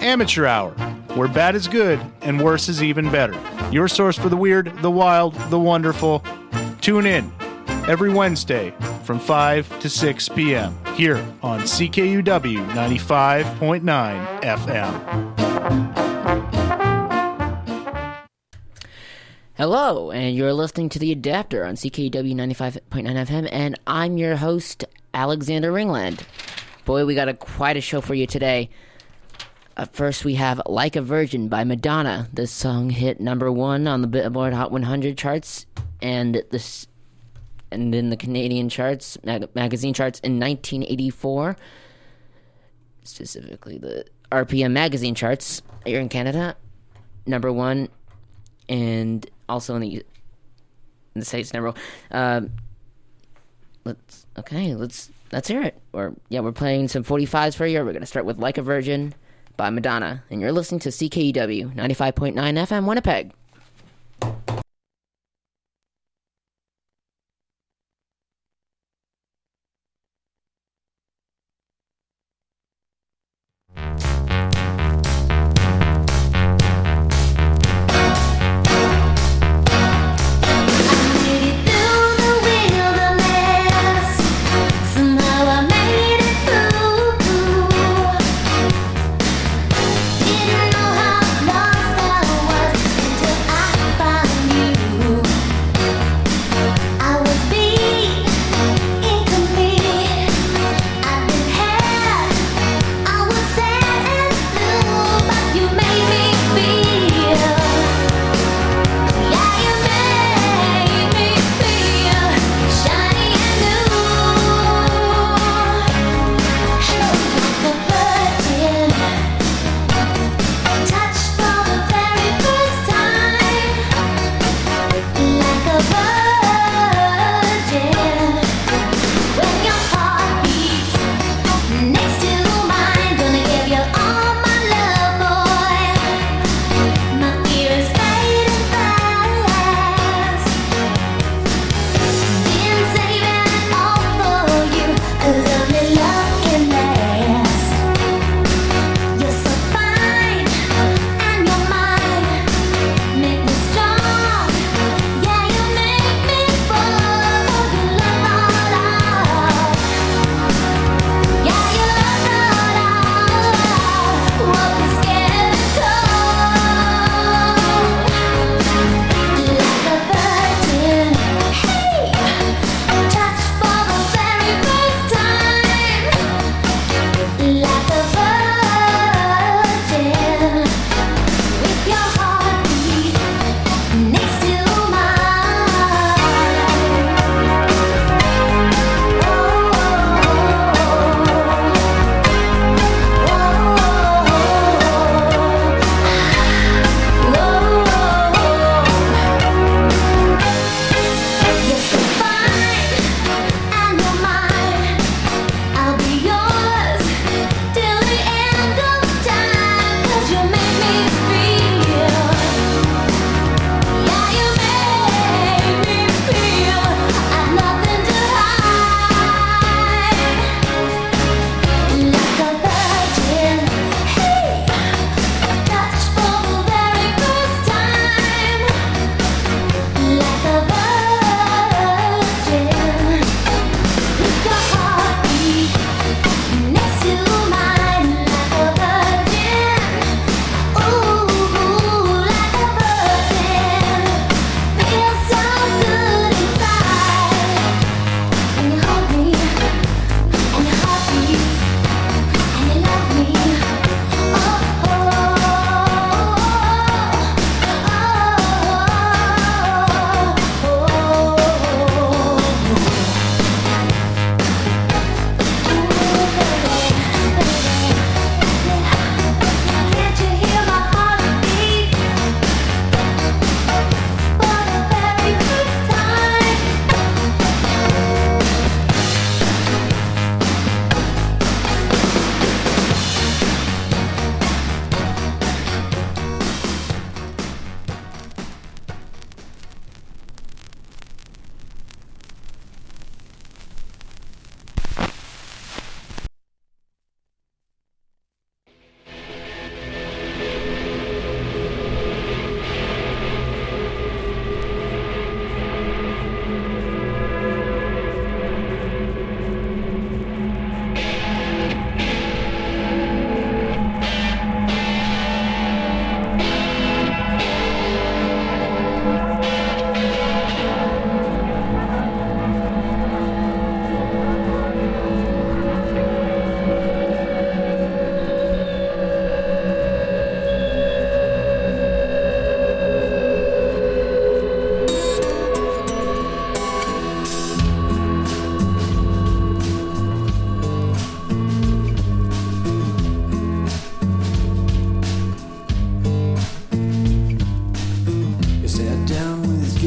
Amateur Hour, where bad is good and worse is even better. Your source for the weird, the wild, the wonderful. Tune in every Wednesday from 5 to 6 p.m. here on CKUW 95.9 FM. Hello, and you're listening to The Adapter on CKUW 95.9 FM, and I'm your host, Alexander Ringland. Boy, we got quite a show for you today. First, we have Like a Virgin by Madonna. This song hit number 1 on the Billboard Hot 100 charts, and in the Canadian charts, magazine charts in 1984. Specifically, the RPM magazine charts here in Canada, number 1, and also in the States, number 1. Let's hear it. We're playing some 45s for you. We're going to start with Like a Virgin by Madonna. And you're listening to CKUW 95.9 FM Winnipeg. Didn't know how lost I was until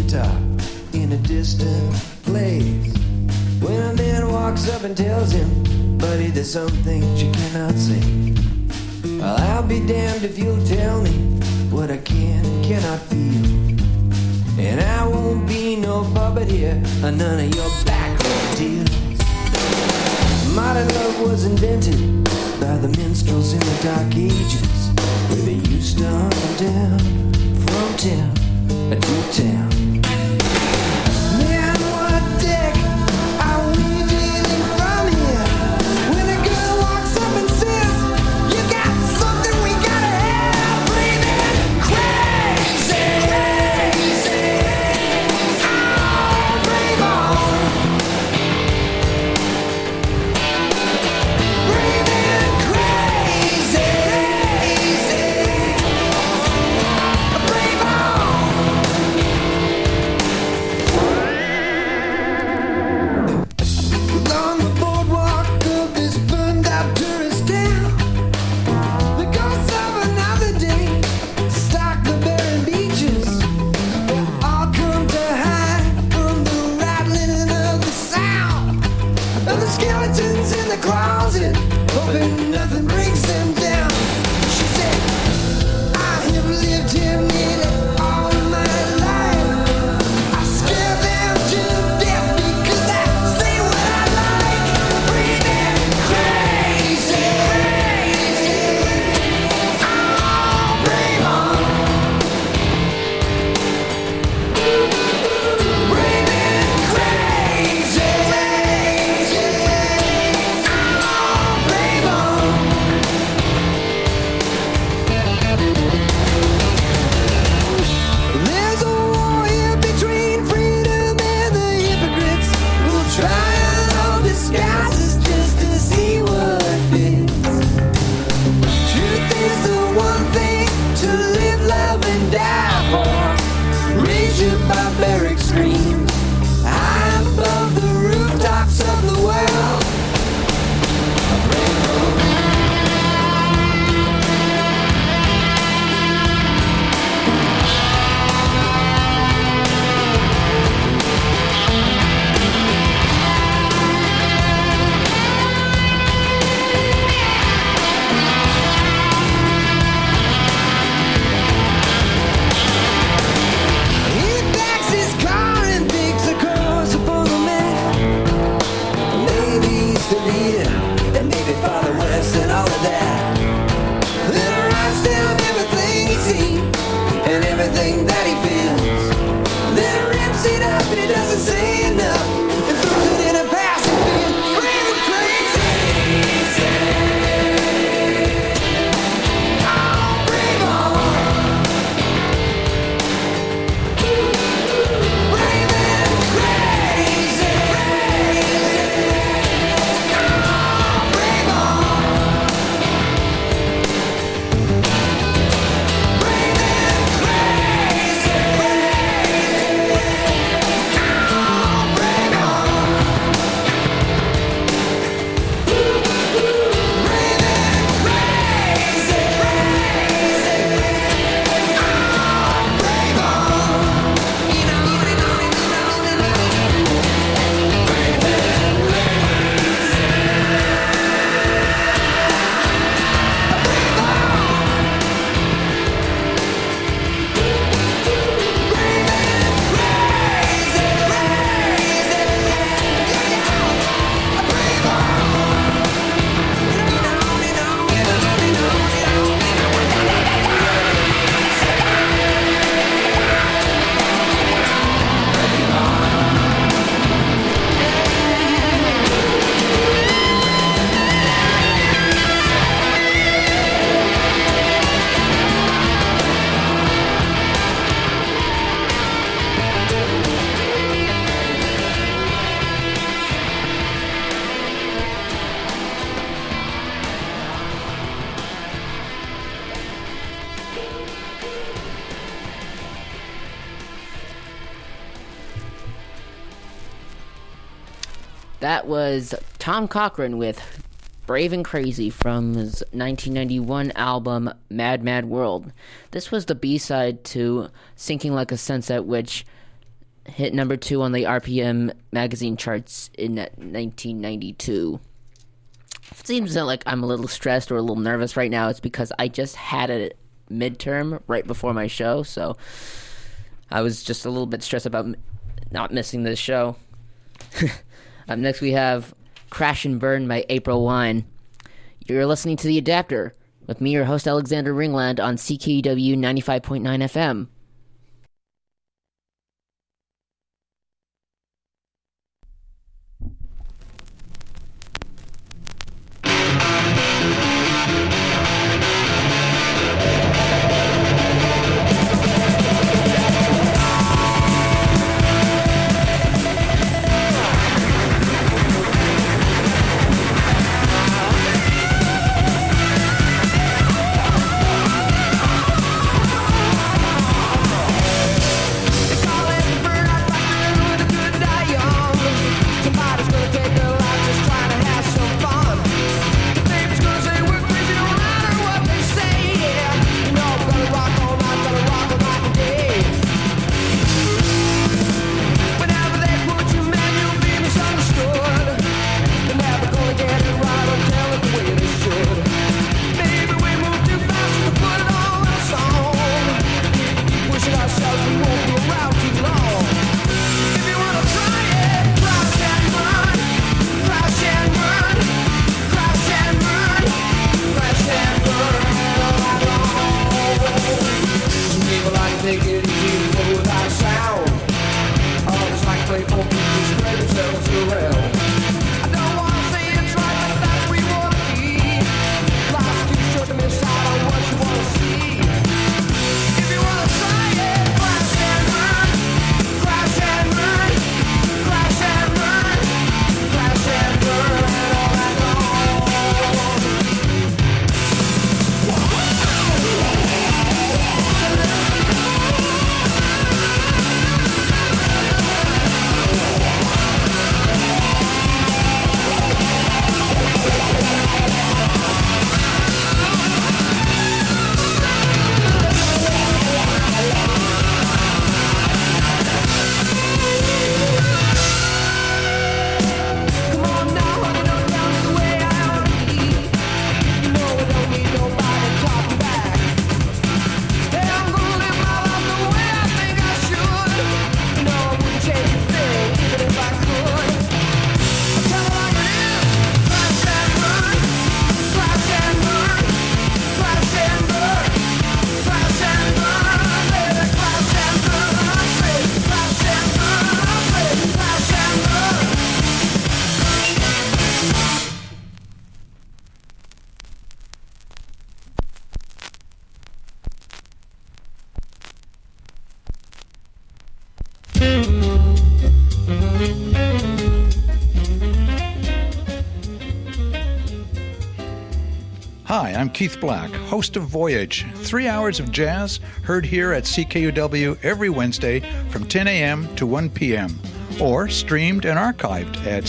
guitar in a distant place. When a man walks up and tells him, buddy, there's some things you cannot say. Well, I'll be damned if you'll tell me what I can and cannot feel. And I won't be no puppet here, or none of your backroom deals. Modern love was invented by the minstrels in the dark ages, where they used to hunt them down from town to town. Man, what dick are we dealing from here? When a girl walks up and says, you got something we gotta have, breathing crazy, crazy. Oh, brave on. Breathing crazy, brave on. On the boardwalk of this burned out tourist town, the ghosts of another day stalk the barren beaches. They'll all come to hide from the rattling of the sound of the skeletons in the closet, hoping nothing brings them down. She said, I have lived here nearly all of my life. I scare them to death because I say what I like. Breathing crazy, crazy. Oh, brave on. Breathing crazy, crazy. Oh, brave on. There's a war here between freedom and the hypocrites who'll try on disguises just to see what fits. Truth is the one thing to live, love, and die for. Raise your barbaric screams high above the rooftops of the world. He backs his car and digs a course upon the map. Maybe he's the leader, and maybe Father West and all of that. Then writes down everything he's seen and everything that he feels. Then rips it up and he doesn't say enough and throws it in a passing field. Breathing crazy. Oh, brave on. Breathing crazy, crazy. Oh, brave on. Breathing crazy, That was Tom Cochrane with Brave and Crazy from his 1991 album Mad Mad World. This was the B-side to Sinking Like a Sunset, which hit number 2 on the RPM magazine charts in 1992. If it seems like I'm a little stressed or a little nervous right now, it's because I just had a midterm right before my show, so I was just a little bit stressed about not missing this show. Up next we have Crash and Burn by April Wine. You're listening to The Adapter with me, your host, Alexander Ringland, on CKUW 95.9 FM. Hi, I'm Keith Black, host of Voyage, 3 hours of jazz heard here at CKUW every Wednesday from 10 a.m. to 1 p.m. or streamed and archived at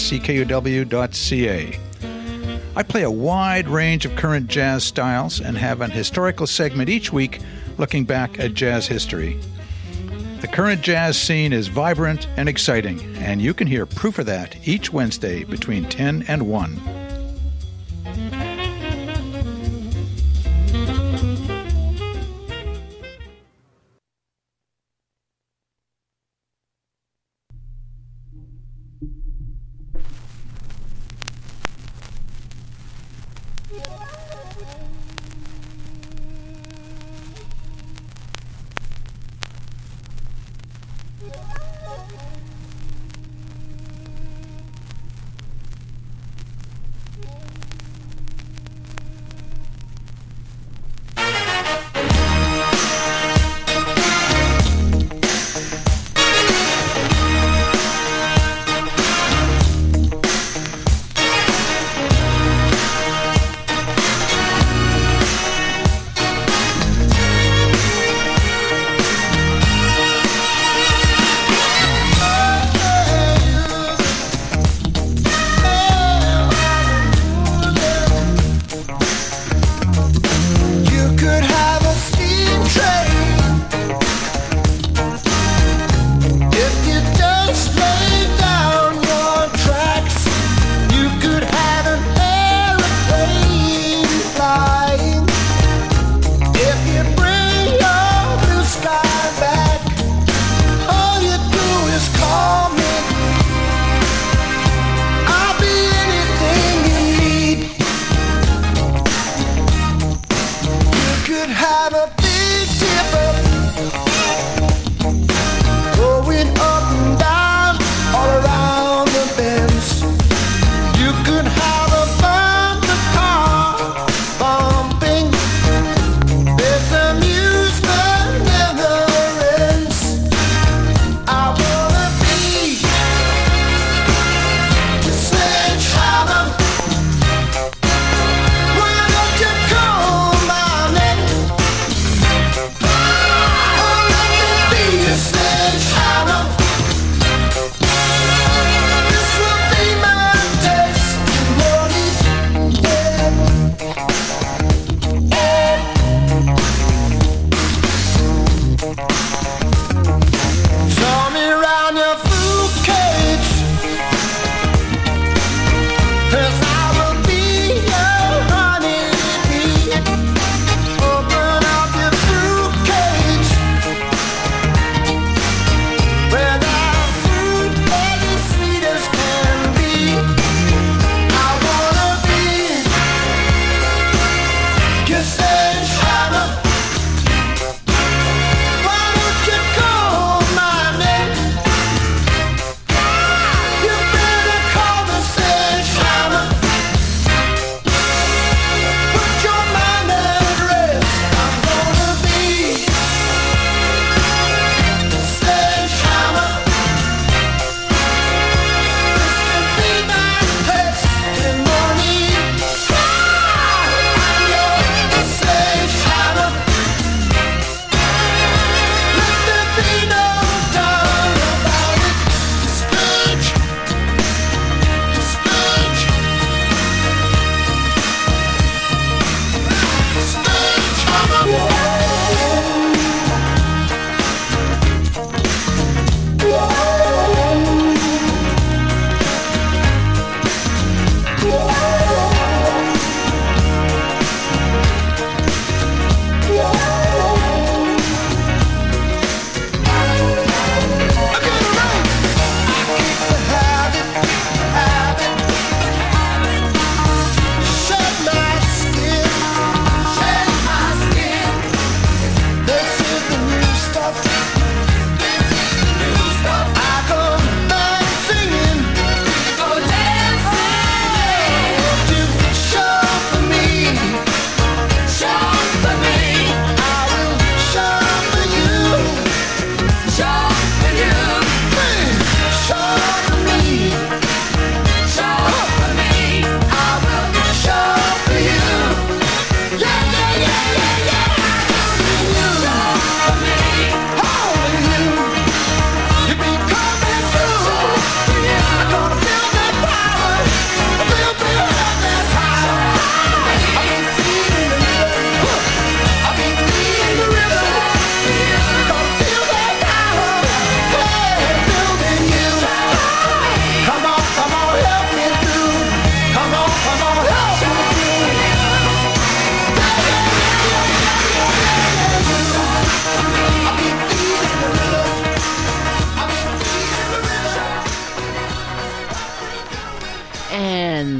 ckuw.ca. I play a wide range of current jazz styles and have an historical segment each week looking back at jazz history. The current jazz scene is vibrant and exciting, and you can hear proof of that each Wednesday between 10 and 1.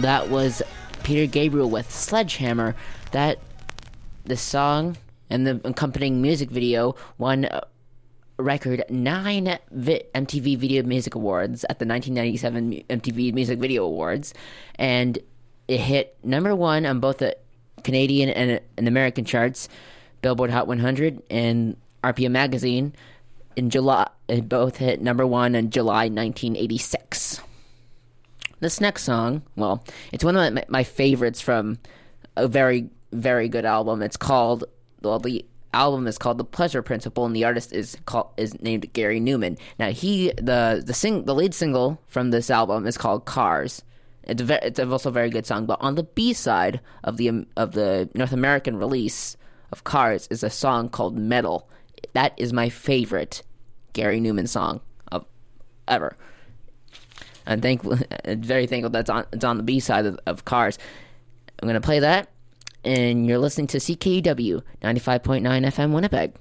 that was Peter Gabriel with Sledgehammer. The song and the accompanying music video won a record 9 MTV Video Music Awards at the 1997 MTV Music Video Awards, and it hit number 1 on both the Canadian and American charts, Billboard Hot 100 and RPM Magazine. In July, it both hit number 1 in July 1986. This next song, well, it's one of my favorites from a very, very good album. It's called, well, the album is called The Pleasure Principle, and the artist is named Gary Newman. Now, the lead single from this album is called Cars. It's also a very good song, but on the B side of the North American release of Cars is a song called Metal. That is my favorite Gary Newman song ever. I'm very thankful that it's on the B side of Cars. I'm going to play that, and you're listening to CKUW 95.9 FM Winnipeg.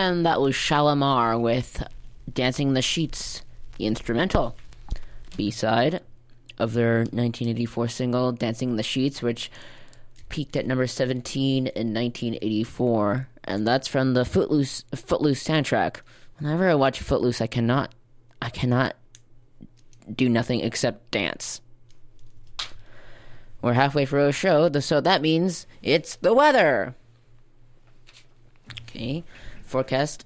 and that was Shalimar with Dancing in the Sheets, the instrumental B-side of their 1984 single, Dancing in the Sheets, which peaked at number 17 in 1984, and that's from the Footloose soundtrack. Whenever I watch Footloose, I cannot do nothing except dance. We're halfway through a show, so that means it's the weather. Okay, forecast.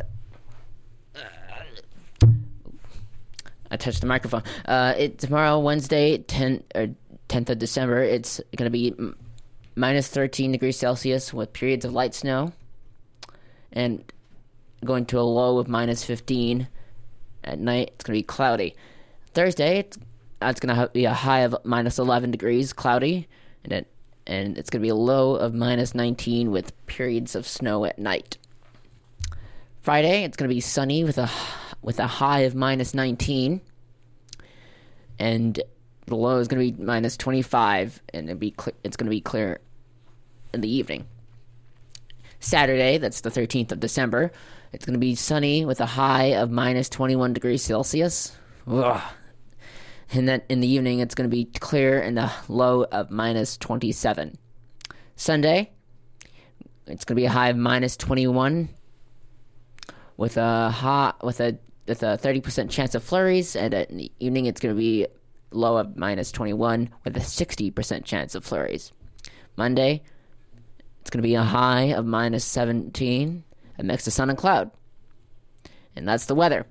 I touched the microphone. Tomorrow, Wednesday, 10th of December, it's going to be minus 13 degrees Celsius with periods of light snow, and going to a low of minus 15. At night, it's going to be cloudy. Thursday, it's going to be a high of minus 11 degrees, cloudy, and it's going to be a low of minus 19 with periods of snow at night. Friday, it's going to be sunny with a high of minus 19, and the low is going to be minus 25, and it's going to be clear in the evening. Saturday, that's the 13th of December, it's going to be sunny with a high of minus 21 degrees Celsius. Ugh. And then in the evening, it's going to be clear and a low of minus 27. Sunday, it's going to be a high of minus 21 with a 30% chance of flurries, and in the evening, it's going to be low of minus 21 with a 60% chance of flurries. Monday, it's going to be a high of minus 17, a mix of sun and cloud. And that's the weather.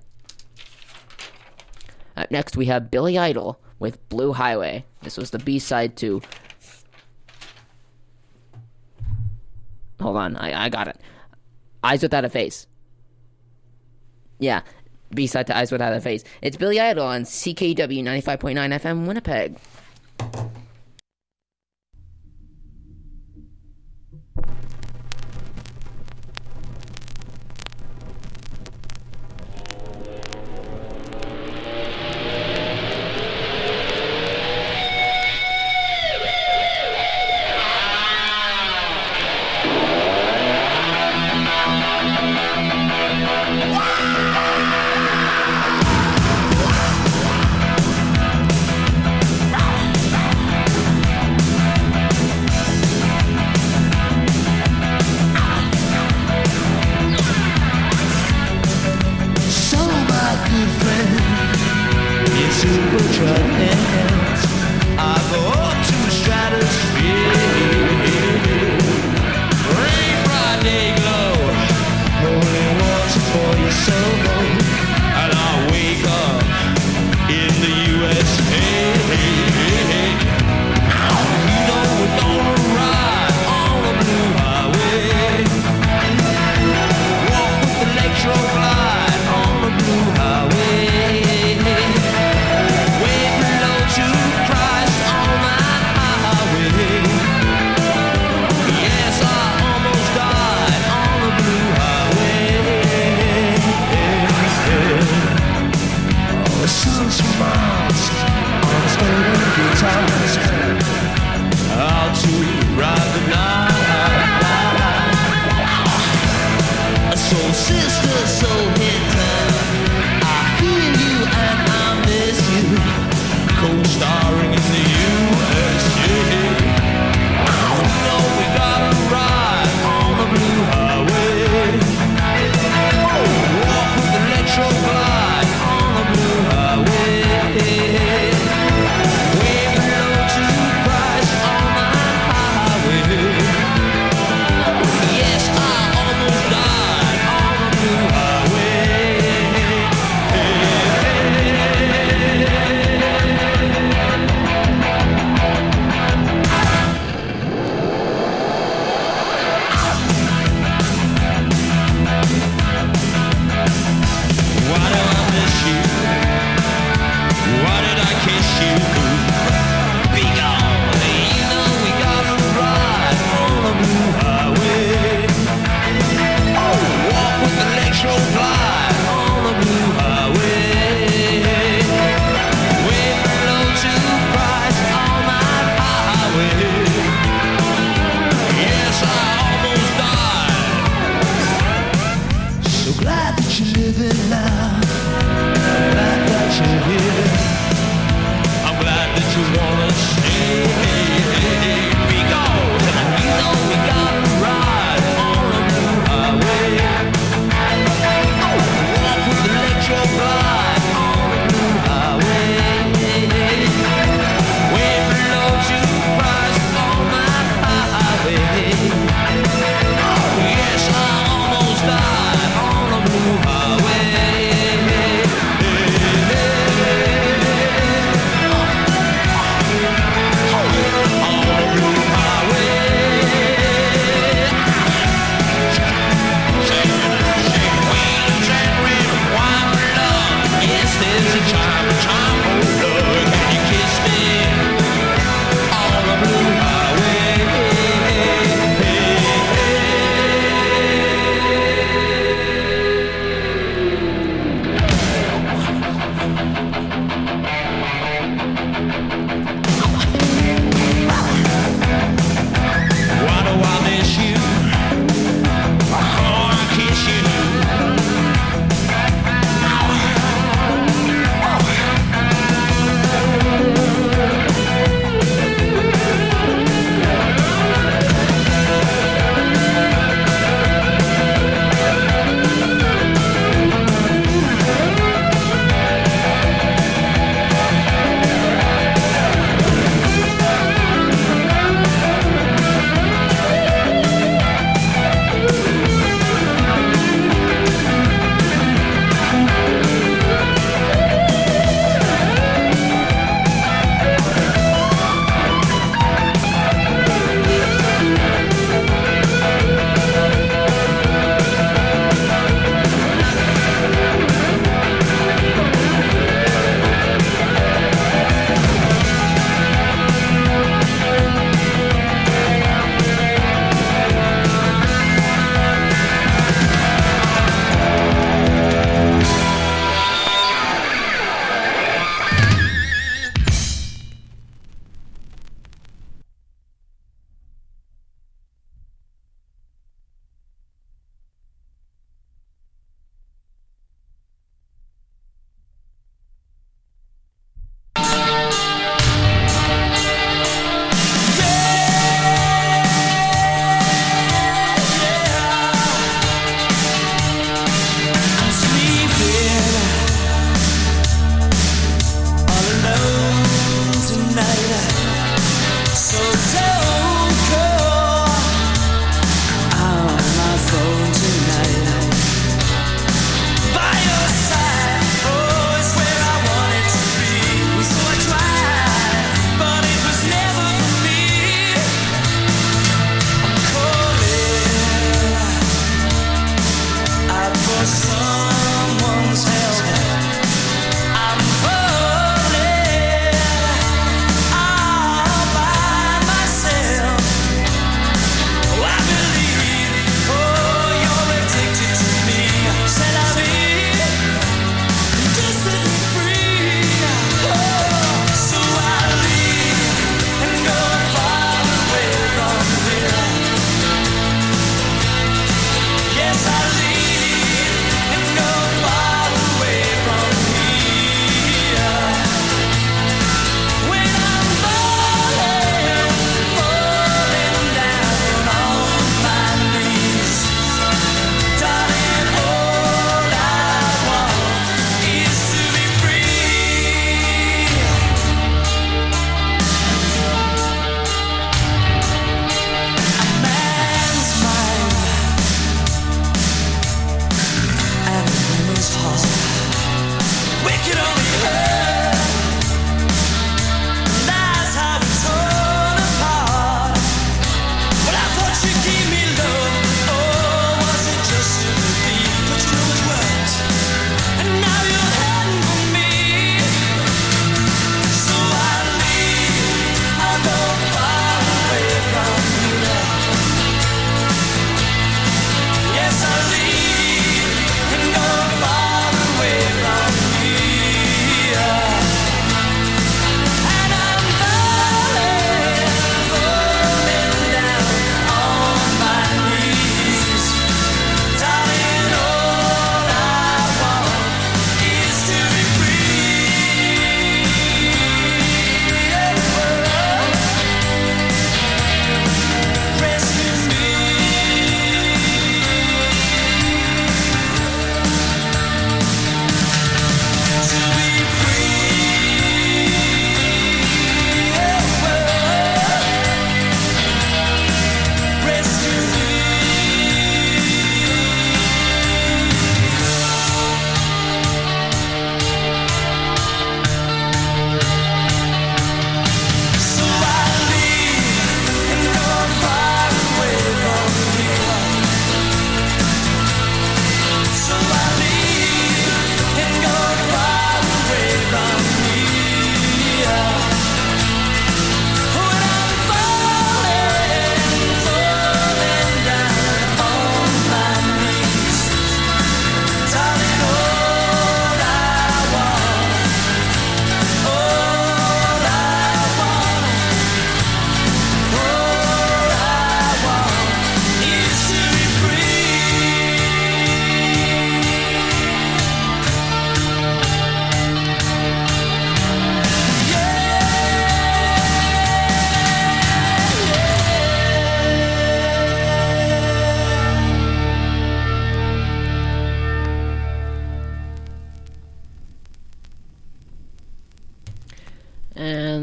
Up next, we have Billy Idol with Blue Highway. This was the B-side to... Hold on, I got it. Eyes Without a Face. Yeah, B-side to Eyes Without a Face. It's Billy Idol on CKUW 95.9 FM Winnipeg.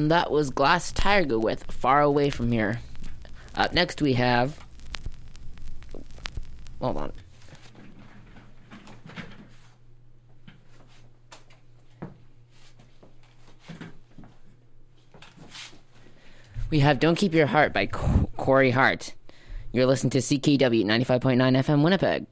that was Glass Tiger with Far Away From Here. Up next we have... Hold on. We have Don't Keep Your Heart by Corey Hart. You're listening to CKW 95.9 FM Winnipeg.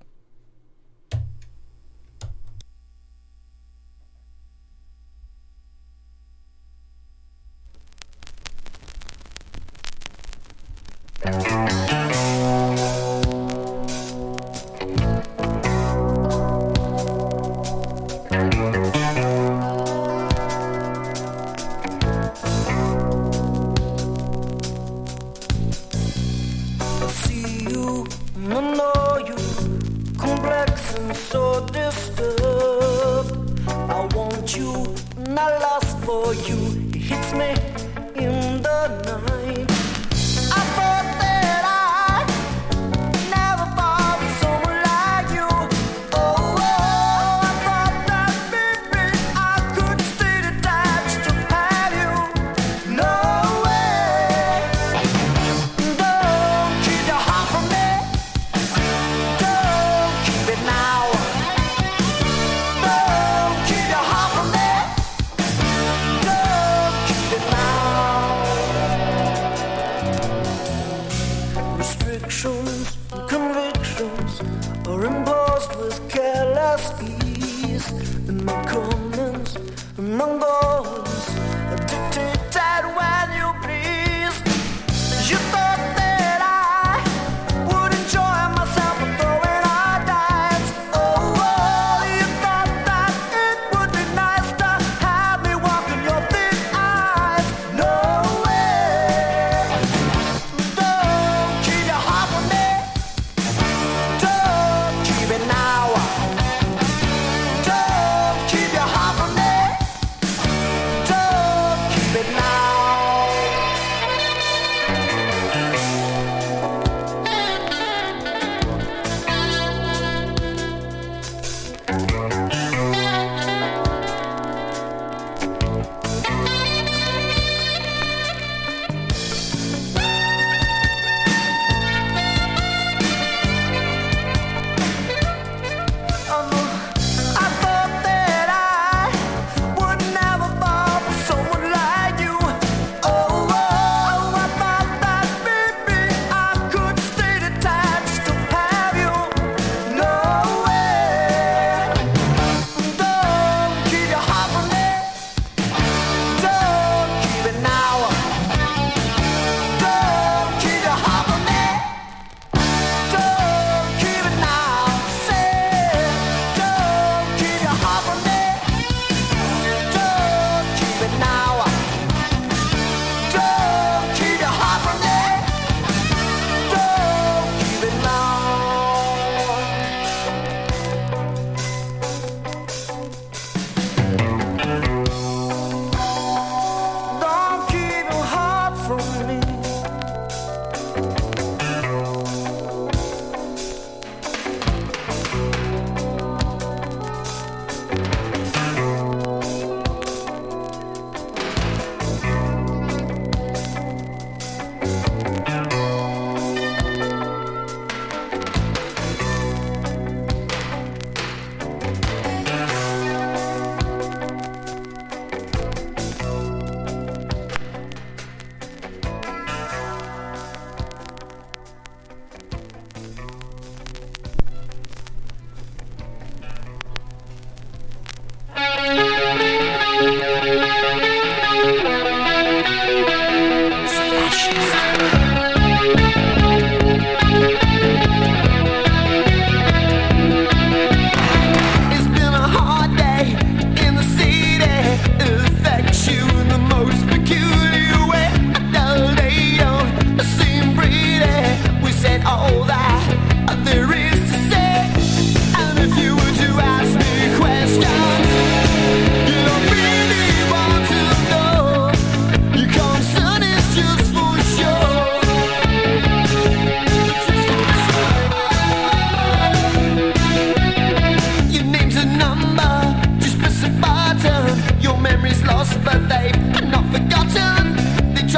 You, it hits me in the night. I thought that I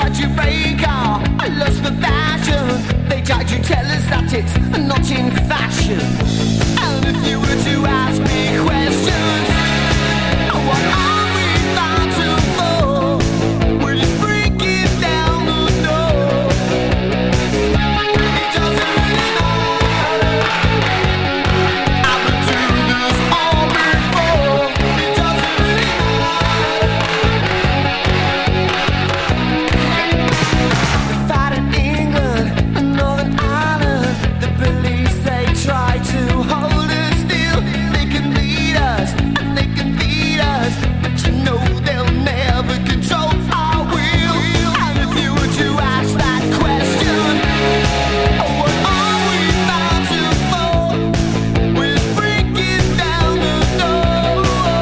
tried to break our lust for fashion. They tried to tell us that it's not in fashion. And if you were to ask me questions, what are we fighting for? We're just breaking down the door. It doesn't really matter. I've been through this all before. It doesn't really matter. Fight in England and Northern Ireland. The police, they try to hold us still. They can lead us and they can feed us, but you know they'll never control our will. And if you were to ask that question, what are we fighting for? We're just breaking down the door.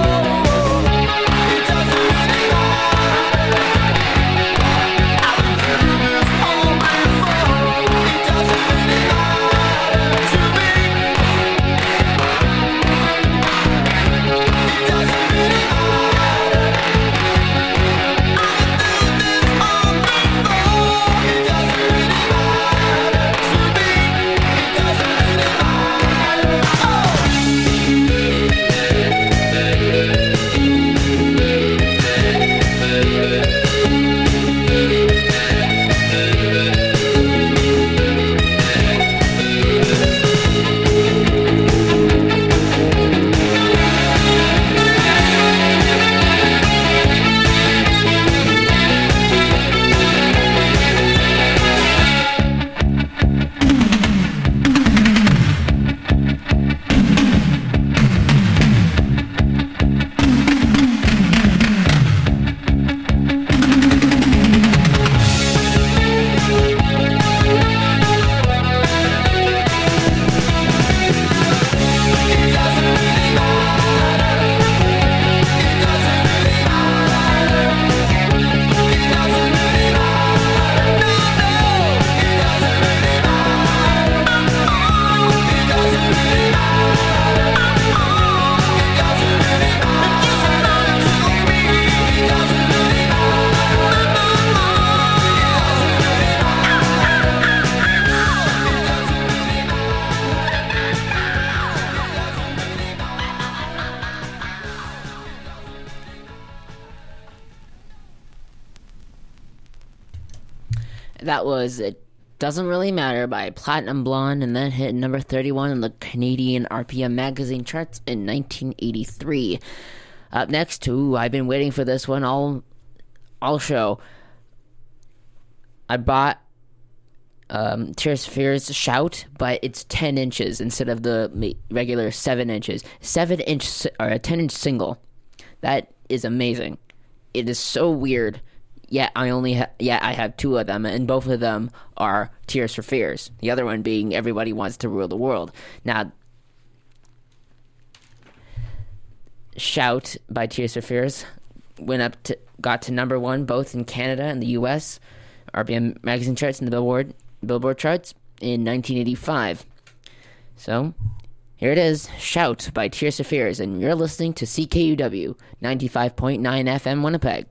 It doesn't really matter. I've been through this all before. It doesn't really matter to me. It doesn't really matter. I've been through this all before. It doesn't really matter to me. It doesn't really matter. That was It Doesn't Really Matter by Platinum Blonde, and that hit number 31 in the Canadian RPM magazine charts in 1983. Up next, I've been waiting for this one all show. I bought Tears for Fears Shout, but it's 10 inches instead of the regular 7 inches. 7-inch or a 10-inch single. That is amazing. It is so weird. Yeah, I have 2 of them, and both of them are Tears for Fears. The other one being Everybody Wants to Rule the World. Now, Shout by Tears for Fears got to number 1 both in Canada and the U.S. RPM magazine charts and the Billboard charts in 1985. So, here it is, Shout by Tears for Fears, and you're listening to CKUW 95.9 FM Winnipeg.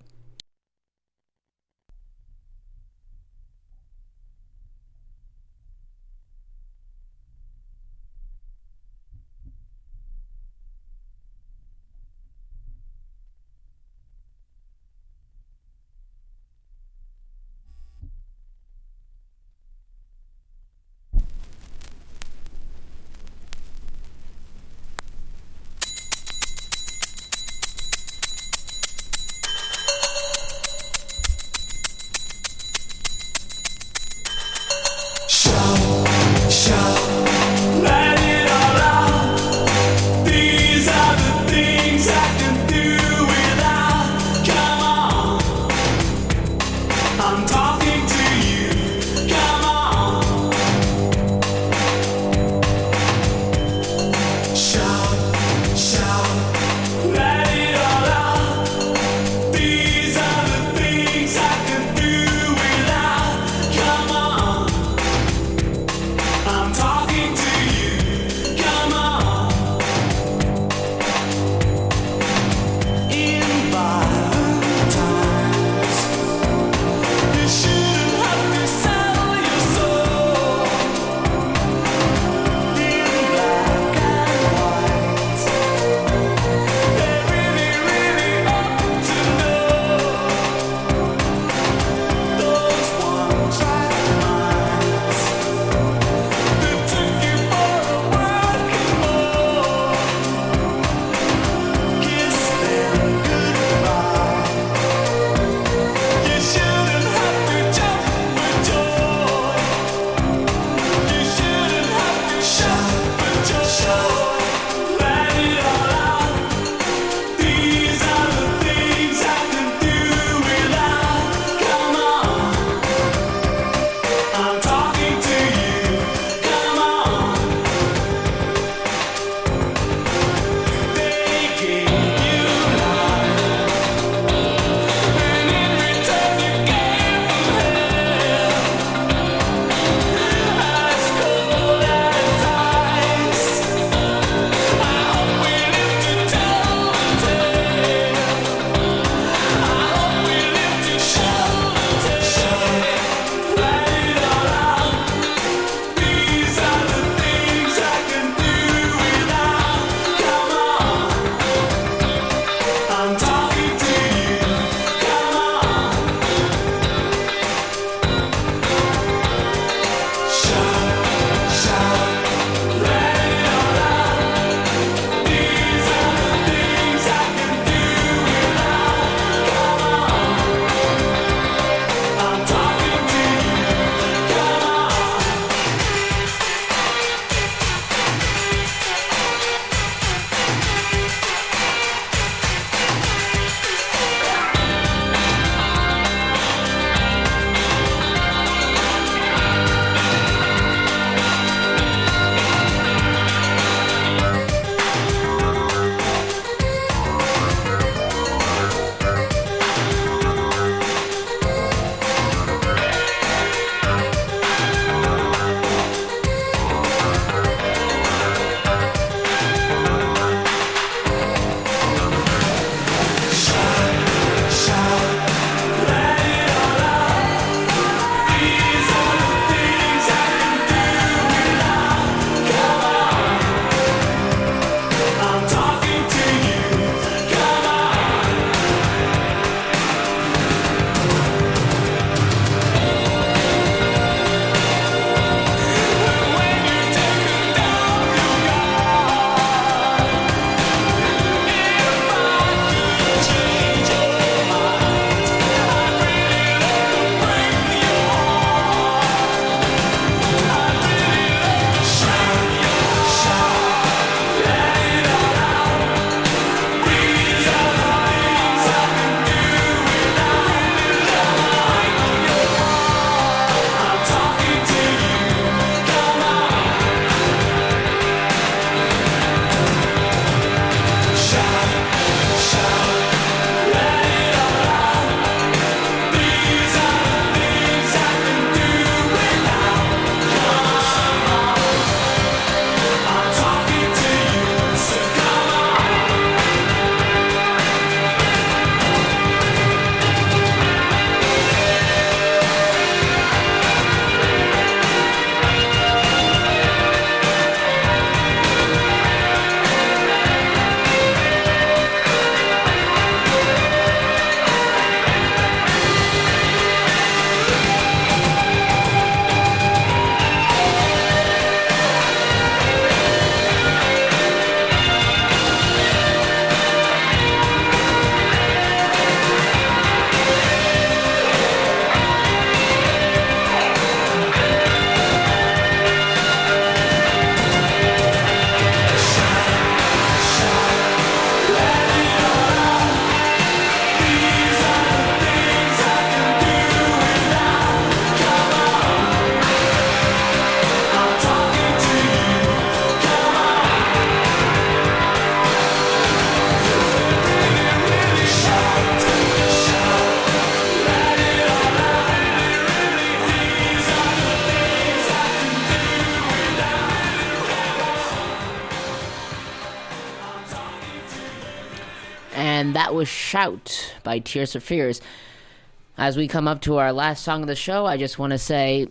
that was Shout by Tears for Fears. As we come up to our last song of the show, I just want to say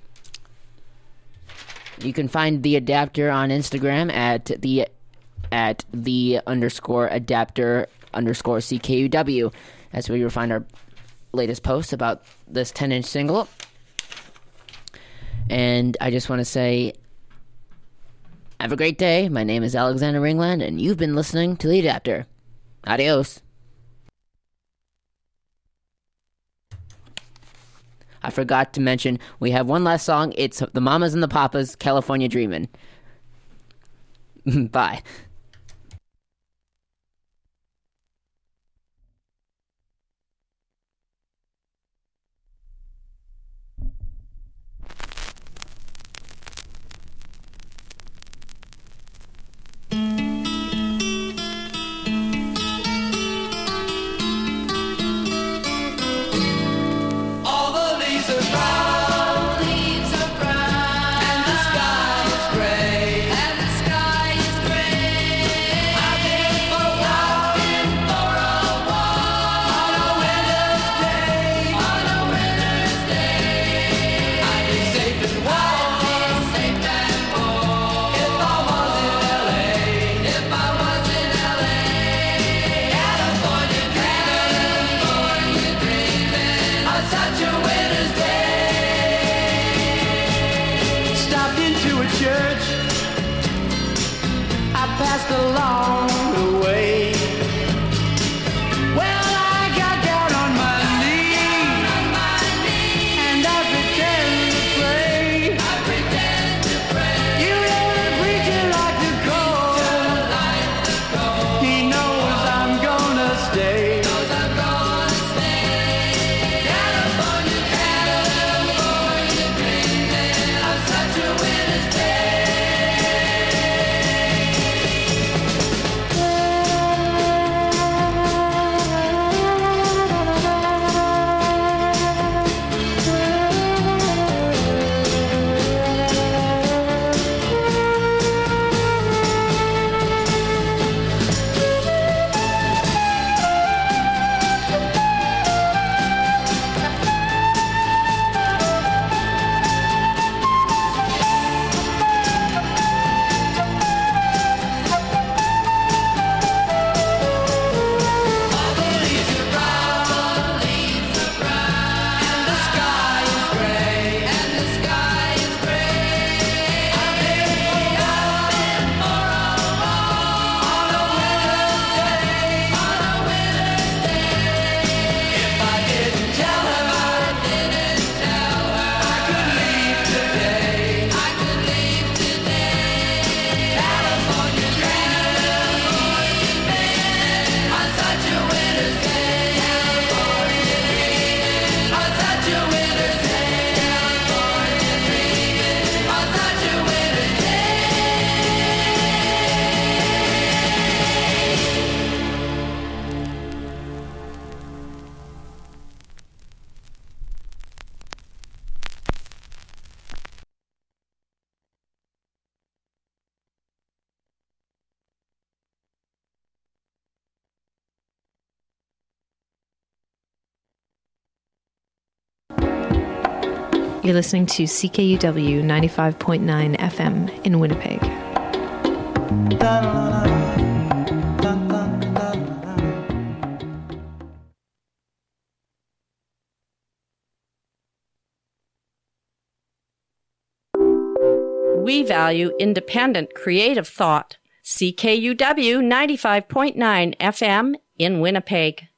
you can find the Adapter on Instagram at the _adapter _CKUW. That's where you'll find our latest posts about this 10-inch single. And I just want to say, have a great day. My name is Alexander Ringland, and you've been listening to The Adapter. Adios. I forgot to mention, we have one last song. It's The Mamas and the Papas, California Dreamin'. Bye. You're listening to CKUW 95.9 FM in Winnipeg. We value independent, creative thought. CKUW 95.9 FM in Winnipeg.